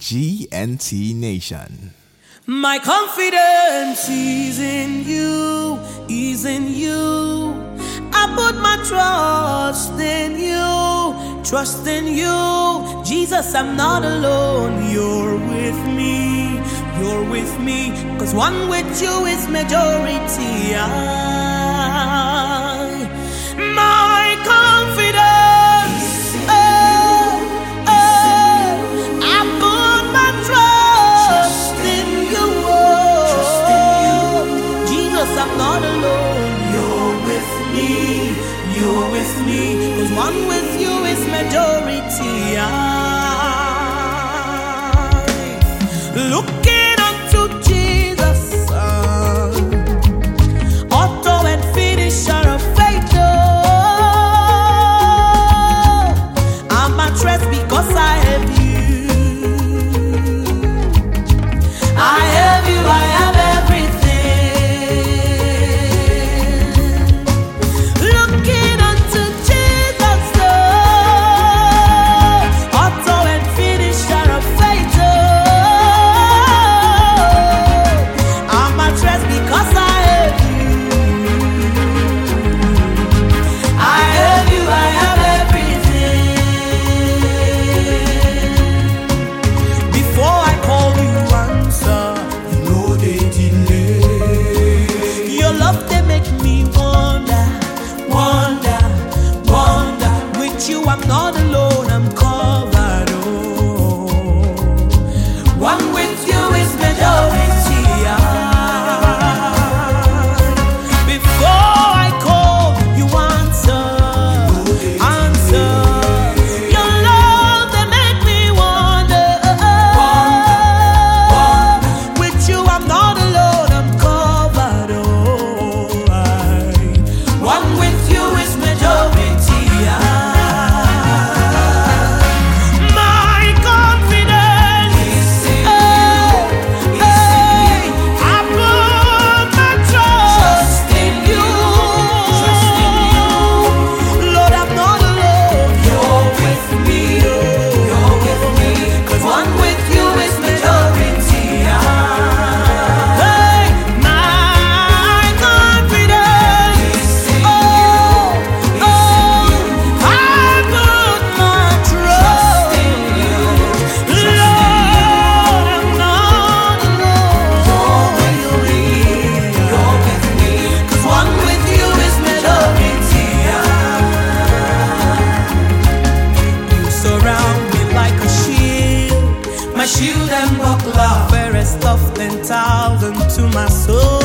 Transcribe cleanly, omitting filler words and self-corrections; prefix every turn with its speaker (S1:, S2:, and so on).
S1: GNT Nation.
S2: My confidence is in you, is in you. I put my trust in you, Jesus, I'm not alone. You're with me, 'cause one with you is majority. My confidence, I put my trust in you, Jesus, I'm not alone. You're with me, 'cause one with you is majority. Looking unto Jesus, author and finisher of faith. I'm at rest because I have you. I have you, I have everything. Looking unto Jesus, author and finisher of faith. I'm at rest because I have you. I have you, I have everything. Before I call you answer, no they delay. Your love they make me wonder. With you I'm not alone, I'm covered. One with you is majority. Before I call you answer. Your love they make me wonder. With you I'm not alone, I'm covered. One with you is majority. My confidence, I put my trust in you. Lord, I'm not alone. You're with me, 'cause one with you is majority. Hey, my confidence, I put my trust in you. Lord, I'm not alone. You're with me, 'cause one with you is majority. You surround me like a shield, my shield and buckler, fairest of 10,000 to my soul.